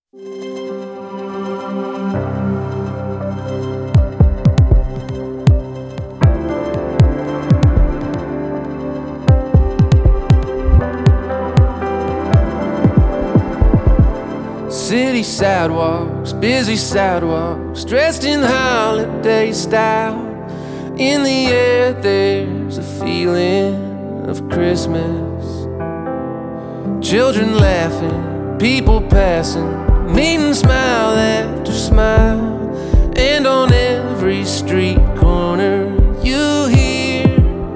City sidewalks, busy sidewalks, dressed in holiday style. In the air there's a feeling of Christmas. Children laughing, people passing, meeting smile after smile. And on every street corner you hear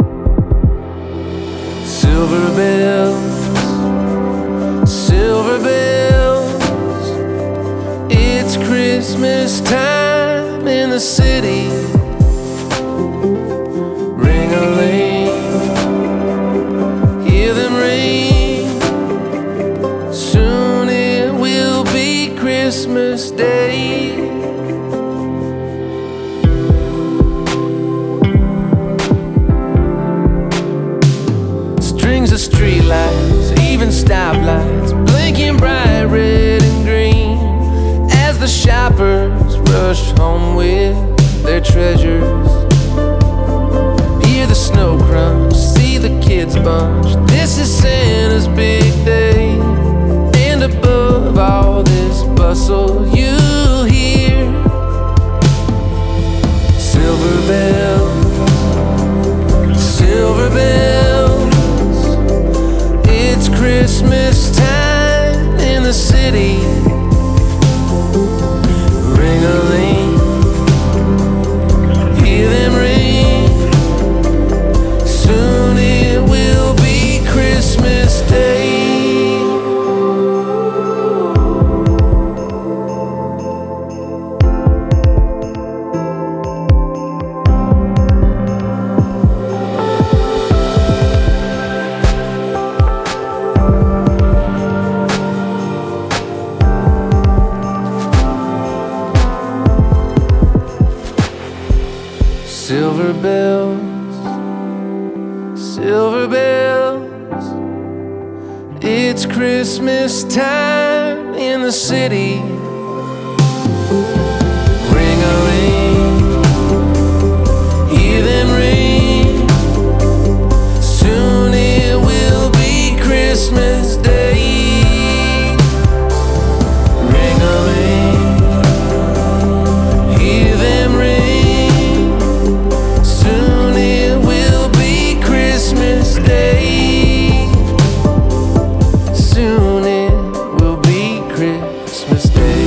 silver bells, silver bells. It's Christmas time in the city. Ring-a-ling, hear them ring. Soon it will be Christmas Day. Strings of streetlights, even stoplights, blinking bright red and green, as the shoppers rush home with their treasures. Hear the snow crunch, see the kids bunch. This is Santa's big day. And above all this bustle you hear silver bells, silver bells. It's Christmas time in the city. Ring-a-ling, hear them ring. Soon it will be Christmas Day. Silver bells, silver bells. It's Christmas time in the city. Ring-a-ling, hear them ring. Soon it will be Christmas Day. Ring-a-ling, hear them ring. Christmas Day. Soon it will be Christmas Day.